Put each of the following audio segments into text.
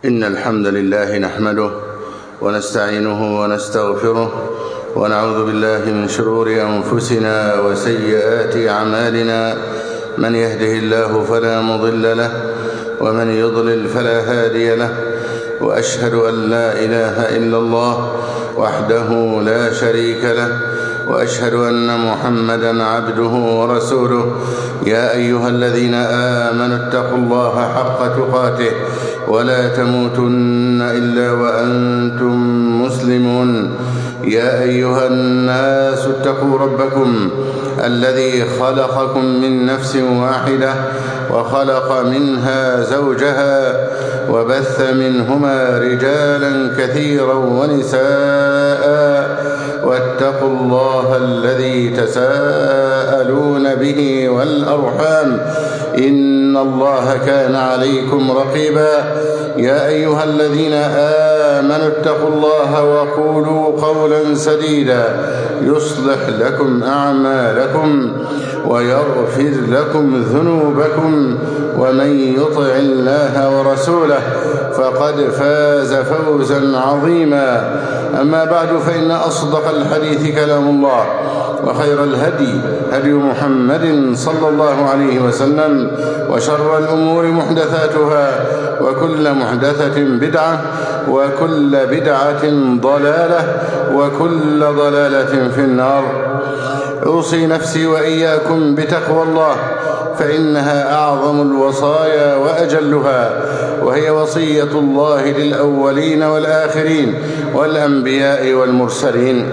إن الحمد لله نحمده ونستعينه ونستغفره ونعوذ بالله من شرور أنفسنا وسيئات أعمالنا. من يهده الله فلا مضل له ومن يضلل فلا هادي له، وأشهد أن لا إله إلا الله وحده لا شريك له، وأشهد أن محمدا عبده ورسوله. يا أيها الذين آمنوا اتقوا الله حق تقاته ولا تموتن إلا وأنتم مسلمون. يا أيها الناس اتقوا ربكم الذي خلقكم من نفس واحدة وخلق منها زوجها وبث منهما رجالا كثيرا ونساء، واتقوا الله الذي تساءلون به والأرحام إن الله كان عليكم رقيبا. يا أيها الذين آمنوا اتقوا الله وقولوا قولا سديدا يصلح لكم أعمالكم ويغفر لكم ذنوبكم، ومن يطع الله ورسوله فقد فاز فوزا عظيما. أما بعد، فإن أصدق الحديث كلام الله، وخير الهدي هدي محمد صلى الله عليه وسلم، وشر الأمور محدثاتها، وكل محدثة بدعة، وكل بدعة ضلالة، وكل ضلالة في النار. أوصي نفسي وإياكم بتقوى الله، فإنها أعظم الوصايا وأجلها، وهي وصية الله للأولين والآخرين والأنبياء والمرسلين.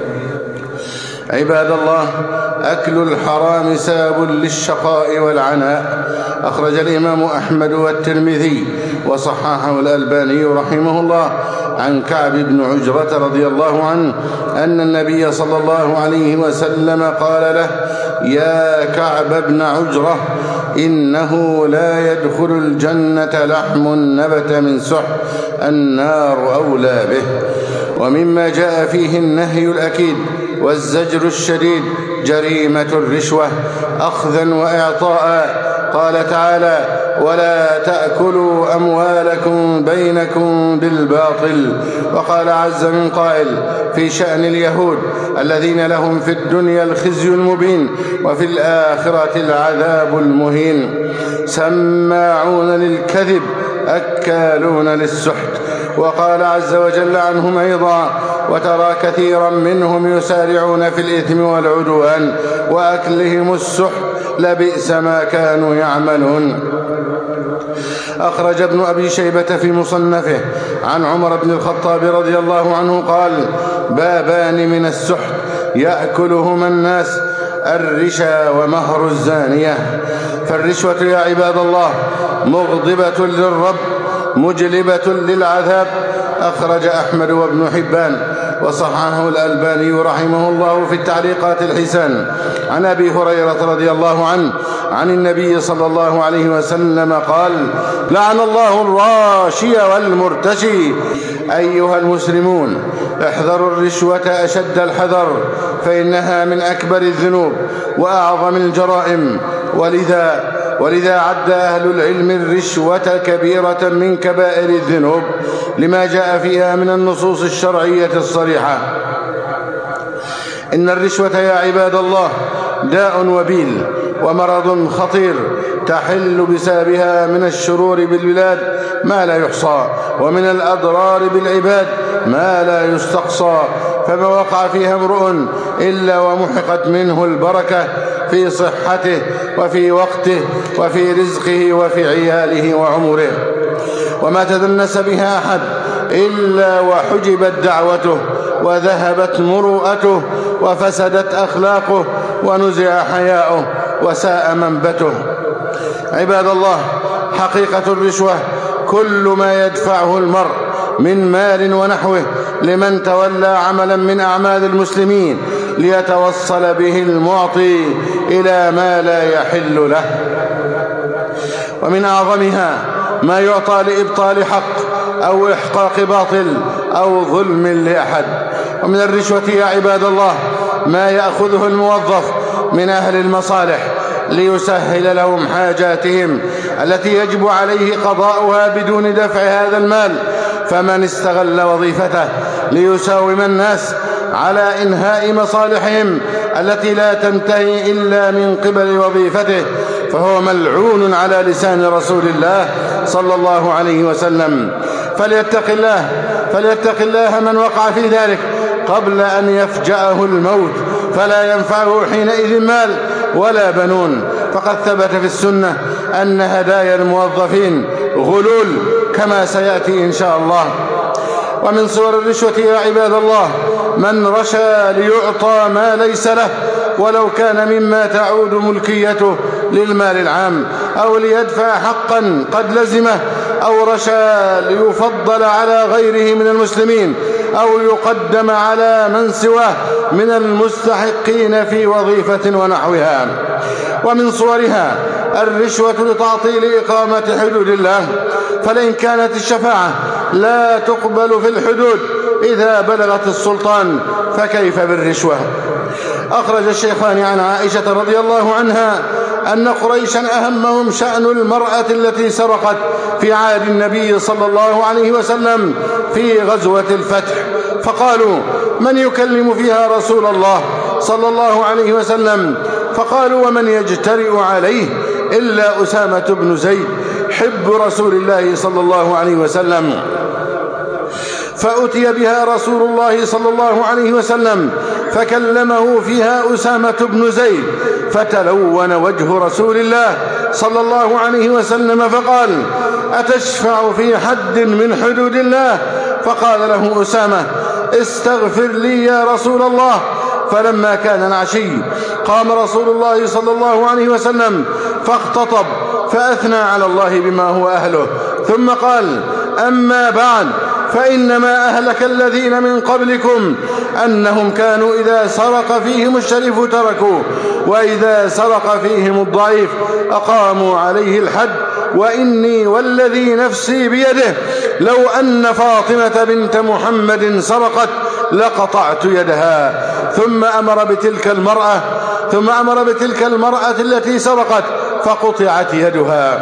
عباد الله، أكل الحرام سبب للشقاء والعناء. أخرج الإمام أحمد والترمذي وصححه الألباني رحمه الله عن كعب بن عجرة رضي الله عنه أن النبي صلى الله عليه وسلم قال له: يا كعب بن عجرة، إنه لا يدخل الجنة لحم نبت من سحت، النار أولى به. ومما جاء فيه النهي الأكيد والزجر الشديد جريمة الرشوة أخذا وإعطاء. قال تعالى: ولا تأكلوا أموالكم بينكم بالباطل. وقال عز من قائل في شأن اليهود الذين لهم في الدنيا الخزي المبين وفي الآخرة العذاب المهين: سماعون للكذب أكالون للسحت. وقال عز وجل عنهم أيضا: وترى كثيرا منهم يسارعون في الإثم والعدوان وأكلهم السحت لبئس ما كانوا يعملون. أخرج ابن أبي شيبة في مصنفه عن عمر بن الخطاب رضي الله عنه قال: بابان من السحت يأكلهما الناس: الرشا ومهر الزانية. فالرشوة يا عباد الله مغضبة للرب مجلبة للعذاب. أخرج أحمد وابن حبان وصححه الألباني رحمه الله في التعليقات الحسان عن أبي هريرة رضي الله عنه عن النبي صلى الله عليه وسلم قال: لعن الله الراشي والمرتشي. أيها المسلمون، احذروا الرشوة أشد الحذر، فإنها من أكبر الذنوب وأعظم الجرائم. ولذا عد أهل العلم الرشوة كبيرة من كبائر الذنوب لما جاء فيها من النصوص الشرعية الصريحة. إن الرشوة يا عباد الله داء وبيل ومرض خطير تحل بسببها من الشرور بالبلاد ما لا يحصى، ومن الأضرار بالعباد ما لا يستقصى. فما وقع فيها امرؤ إلا ومحقت منه البركة في صحته وفي وقته وفي رزقه وفي عياله وعمره. وما تدنس بها أحد إلا وحجبت دعوته وذهبت مروءته وفسدت أخلاقه ونزع حياؤه وساء منبته. عباد الله، حقيقة الرشوة كل ما يدفعه المرء من مال ونحوه لمن تولى عملا من أعمال المسلمين ليتوصل به المعطي إلى ما لا يحل له. ومن أعظمها ما يعطى لإبطال حق أو إحقاق باطل أو ظلم لأحد. ومن الرشوة يا عباد الله ما يأخذه الموظف من أهل المصالح ليسهل لهم حاجاتهم التي يجب عليه قضاؤها بدون دفع هذا المال. فمن استغل وظيفته ليساوم الناس على إنهاء مصالحهم التي لا تنتهي إلا من قبل وظيفته فهو ملعون على لسان رسول الله صلى الله عليه وسلم. فليتق الله من وقع في ذلك قبل أن يفجأه الموت، فلا ينفعه حينئذ مال ولا بنون. فقد ثبت في السنة أن هدايا الموظفين غلول كما سيأتي إن شاء الله. ومن صور الرشوة يا عباد الله من رشى ليعطى ما ليس له ولو كان مما تعود ملكيته للمال العام، أو ليدفع حقا قد لزمه، أو رشى ليفضل على غيره من المسلمين، أو يقدم على من سواه من المستحقين في وظيفة ونحوها. ومن صورها الرشوة لتعطيل إقامة حدود الله، فلئن كانت الشفاعة لا تقبل في الحدود إذا بلغت السلطان فكيف بالرشوة؟ أخرج الشيخان عن عائشة رضي الله عنها أن قريشا أهمهم شأن المرأة التي سرقت في عهد النبي صلى الله عليه وسلم في غزوة الفتح، فقالوا من يكلم فيها رسول الله صلى الله عليه وسلم؟ فقالوا ومن يجترئ عليه إلا أسامة بن زيد حب رسول الله صلى الله عليه وسلم. فأتي بها رسول الله صلى الله عليه وسلم فكلمه فيها أسامة بن زيد، فتلون وجه رسول الله صلى الله عليه وسلم فقال أتشفع في حد من حدود الله؟ فقال له أسامة استغفر لي يا رسول الله. فلما كان العشي قام رسول الله صلى الله عليه وسلم فاختطب فأثنى على الله بما هو أهله، ثم قال أما بعد فإنما أهلك الذين من قبلكم أنهم كانوا إذا سرق فيهم الشريف تركوه، وإذا سرق فيهم الضعيف أقاموا عليه الحد، وإني والذي نفسي بيده لو أن فاطمة بنت محمد سرقت لقطعت يدها. ثم أمر بتلك المرأة التي سرقت فقطعت يدها.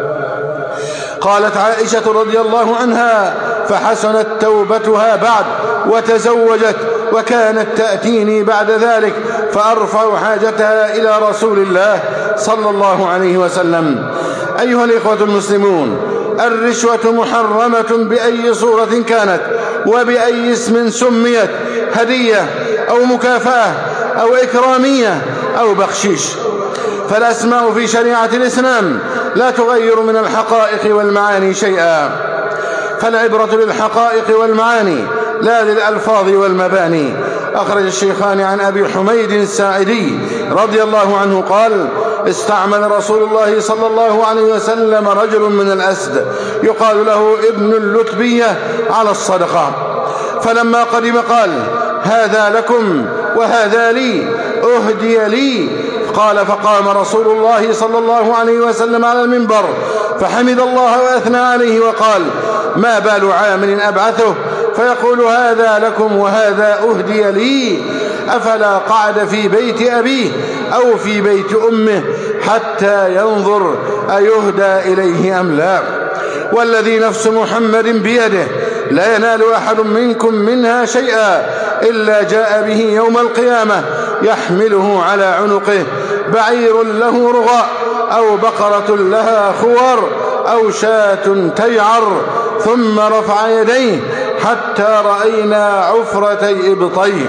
قالت عائشة رضي الله عنها فحسنت توبتها بعد وتزوجت، وكانت تأتيني بعد ذلك فأرفع حاجتها إلى رسول الله صلى الله عليه وسلم. أيها الإخوة المسلمون، الرشوة محرمة بأي صورة كانت وبأي اسم سميت، هدية أو مكافأة أو إكرامية أو بخشيش، فالأسماء في شريعة الإسلام لا تغير من الحقائق والمعاني شيئا، فالعبرة بالحقائق والمعاني لا للألفاظ والمباني. أخرج الشيخان عن أبي حميد الساعدي رضي الله عنه قال استعمل رسول الله صلى الله عليه وسلم رجل من الأسد يقال له ابن اللتبية على الصدقة، فلما قدم قال هذا لكم وهذا لي أهدي لي. قال فقام رسول الله صلى الله عليه وسلم على المنبر فحمد الله وأثنى عليه وقال ما بال عامل أبعثه فيقول هذا لكم وهذا أهدي لي؟ أفلا قعد في بيت أبيه أو في بيت أمه حتى ينظر أيهدى إليه أم لا؟ والذي نفس محمد بيده لا ينال أحد منكم منها شيئا إلا جاء به يوم القيامة يحمله على عنقه بعير له رغاء أو بقرة لها خوار أو شاة تيعر، ثم رفع يديه حتى رأينا عفرتي إبطيه،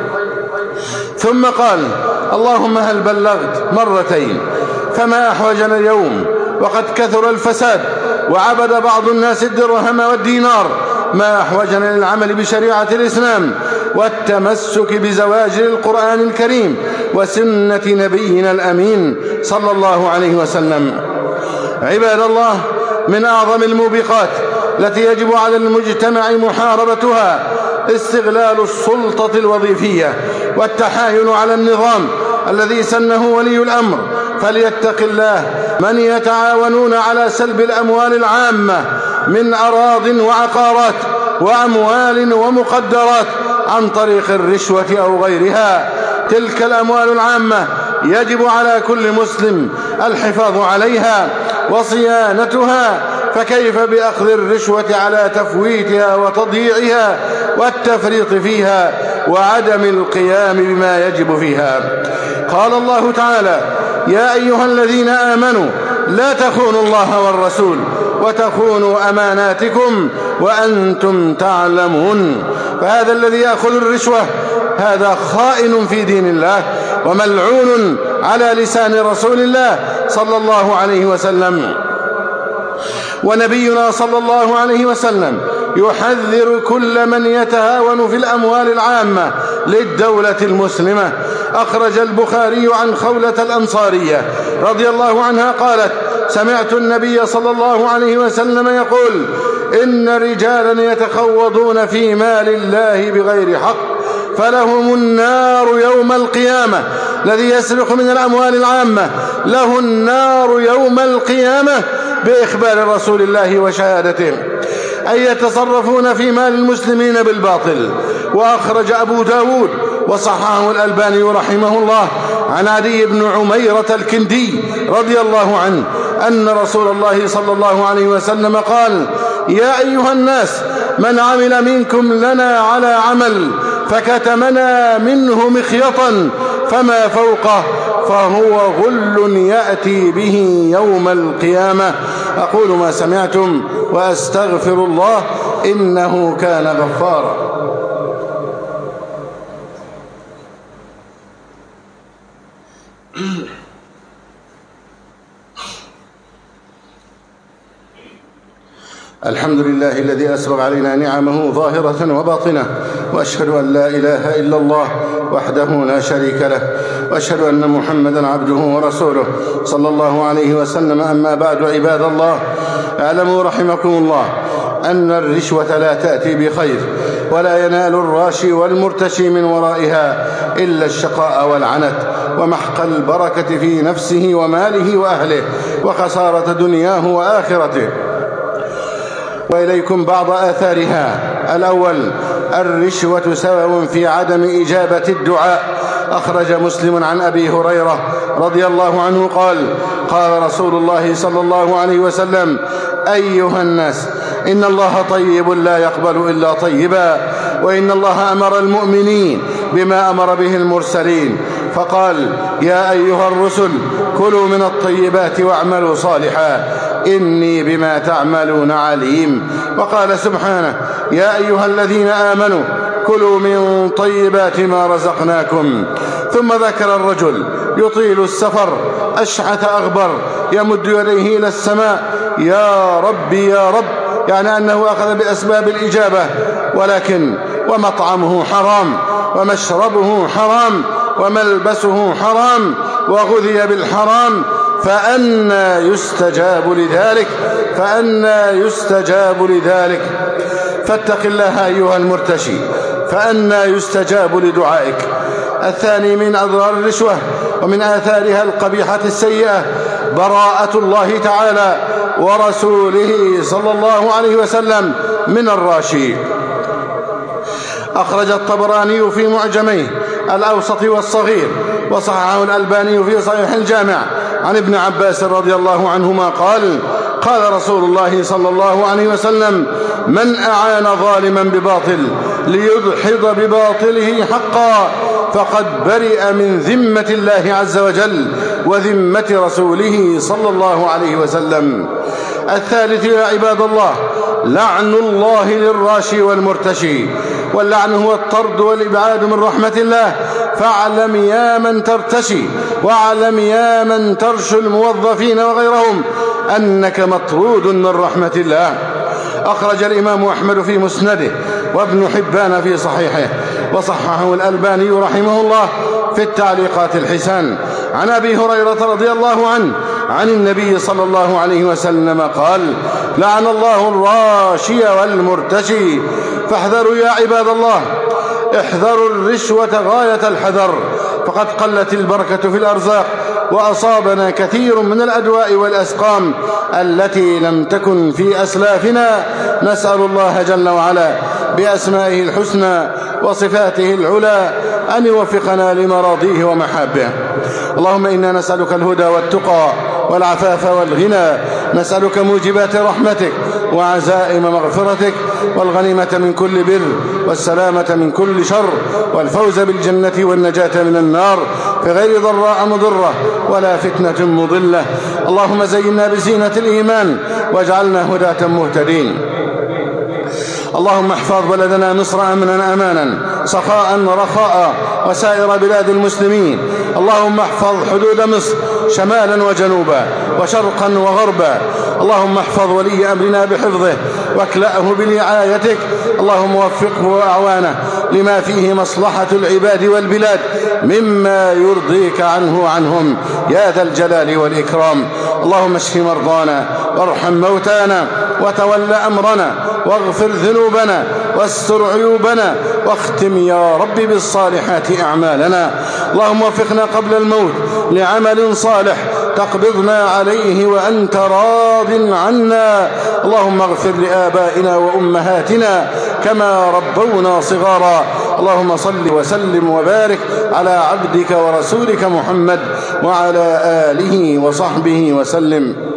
ثم قال اللهم هل بلغت؟ مرتين. فما أحوجنا اليوم وقد كثر الفساد وعبد بعض الناس الدرهم والدينار، ما أحوجنا للعمل بشريعة الإسلام والتمسك بزواجر القرآن الكريم وسنة نبينا الأمين صلى الله عليه وسلم. عباد الله، من أعظم الموبقات التي يجب على المجتمع محاربتها استغلال السلطة الوظيفية والتحايل على النظام الذي سنه ولي الأمر. فليتق الله من يتعاونون على سلب الأموال العامة من أراض وعقارات وأموال ومقدرات عن طريق الرشوة أو غيرها. تلك الأموال العامة يجب على كل مسلم الحفاظ عليها وصيانتها، فكيف بأخذ الرشوة على تفويتها وتضييعها والتفريط فيها وعدم القيام بما يجب فيها؟ قال الله تعالى: يا أيها الذين آمنوا لا تخونوا الله والرسول وتخونوا أماناتكم وأنتم تعلمون. فهذا الذي يأخذ الرشوة هذا خائن في دين الله وملعون على لسان رسول الله صلى الله عليه وسلم. ونبينا صلى الله عليه وسلم يحذر كل من يتهاون في الأموال العامة للدولة المسلمة. أخرج البخاري عن خولة الأنصارية رضي الله عنها قالت: سمعت النبي صلى الله عليه وسلم يقول: إن رجالا يتخوضون في مال الله بغير حق فلهم النار يوم القيامة. الذي يسرق من الأموال العامة له النار يوم القيامة بإخبار رسول الله وشهادته، أي يتصرفون في مال المسلمين بالباطل. وأخرج أبو داود وصححه الألباني رحمه الله عن عدي بن عميرة الكندي رضي الله عنه أن رسول الله صلى الله عليه وسلم قال: يا أيها الناس، من عمل منكم لنا على عمل فكتمنا منه مخيطا فما فوقه فهو غل يأتي به يوم القيامة. أقول ما سمعتم وأستغفر الله إنه كان غفارا. الحمد لله الذي أسبغ علينا نعمه ظاهرة وباطنة، وأشهد أن لا إله إلا الله وحده لا شريك له، وأشهد أن محمدا عبده ورسوله صلى الله عليه وسلم. أما بعد، عباد الله، اعلموا رحمكم الله أن الرشوة لا تأتي بخير، ولا ينال الراشي والمرتشي من ورائها إلا الشقاء والعنت ومحق البركة في نفسه وماله وأهله وخسارة دنياه وآخرته. وإليكم بعض آثارها. الأول: الرشوة سبب في عدم إجابة الدعاء. أخرج مسلم عن أبي هريرة رضي الله عنه قال: قال رسول الله صلى الله عليه وسلم: أيها الناس، إن الله طيب لا يقبل إلا طيبا، وإن الله أمر المؤمنين بما أمر به المرسلين فقال: يا أيها الرسل كلوا من الطيبات واعملوا صالحا إني بما تعملون عليم. وقال سبحانه: يا أيها الذين آمنوا كلوا من طيبات ما رزقناكم. ثم ذكر الرجل يطيل السفر أشعث أغبر يمد يديه إلى السماء: يا رب يا رب، يعني أنه أخذ بأسباب الإجابة، ولكن ومطعمه حرام ومشربه حرام وملبسه حرام وغذي بالحرام، فأنى يستجاب لذلك؟ فأنى يستجاب لذلك؟ فاتق الله أيها المرتشي، فأنى يستجاب لدعائك. الثاني من أضرار الرشوة ومن آثارها القبيحة السيئة براءة الله تعالى ورسوله صلى الله عليه وسلم من الراشي. أخرج الطبراني في معجميه الأوسط والصغير وصححه الألباني في صحيح الجامع عن ابن عباس رضي الله عنهما قال: قال رسول الله صلى الله عليه وسلم: من أعان ظالما بباطل ليدحض بباطله حقا فقد برئ من ذمة الله عز وجل وذمة رسوله صلى الله عليه وسلم. الثالث يا عباد الله: لعن الله للراشي والمرتشي. واللعن هو الطرد والإبعاد من رحمة الله. فاعلم يا من ترتشي واعلم يا من ترشو الموظفين وغيرهم أنك مطرود من رحمة الله. أخرج الإمام أحمد في مسنده وابن حبان في صحيحه وصححه الألباني رحمه الله في التعليقات الحسان عن أبي هريرة رضي الله عنه عن النبي صلى الله عليه وسلم قال: لعن الله الراشي والمرتشي. فاحذروا يا عباد الله، احذروا الرشوة غاية الحذر، فقد قلت البركة في الأرزاق وأصابنا كثير من الأدواء والأسقام التي لم تكن في أسلافنا. نسأل الله جل وعلا بأسمائه الحسنى وصفاته العلى أن يوفقنا لمراضيه ومحابه. اللهم إنا نسألك الهدى والتقى والعفاف والغنى، نسألك موجبات رحمتك وعزائم مغفرتك والغنيمة من كل بر والسلامة من كل شر والفوز بالجنة والنجاة من النار في غير ضراء مضرة ولا فتنة مضلة. اللهم زينا بزينة الإيمان واجعلنا هداة مهتدين. اللهم احفظ بلدنا مصر أمنا أمانا سخاء رخاء وسائر بلاد المسلمين. اللهم احفظ حدود مصر شمالا وجنوبا وشرقا وغربا. اللهم احفظ ولي أمرنا بحفظه واكلأه برعايتك. اللهم وفقه وأعوانه لما فيه مصلحة العباد والبلاد مما يرضيك عنه وعنهم يا ذا الجلال والإكرام. اللهم اشف مرضانا وارحم موتانا وتول أمرنا واغفر ذنوبنا واستر عيوبنا واختم يا رب بالصالحات أعمالنا. اللهم وفقنا قبل الموت لعمل صالح تقبضنا عليه وأنت راض عنا. اللهم اغفر لآبائنا وأمهاتنا كما ربونا صغارا. اللهم صل وسلم وبارك على عبدك ورسولك محمد وعلى آله وصحبه وسلم.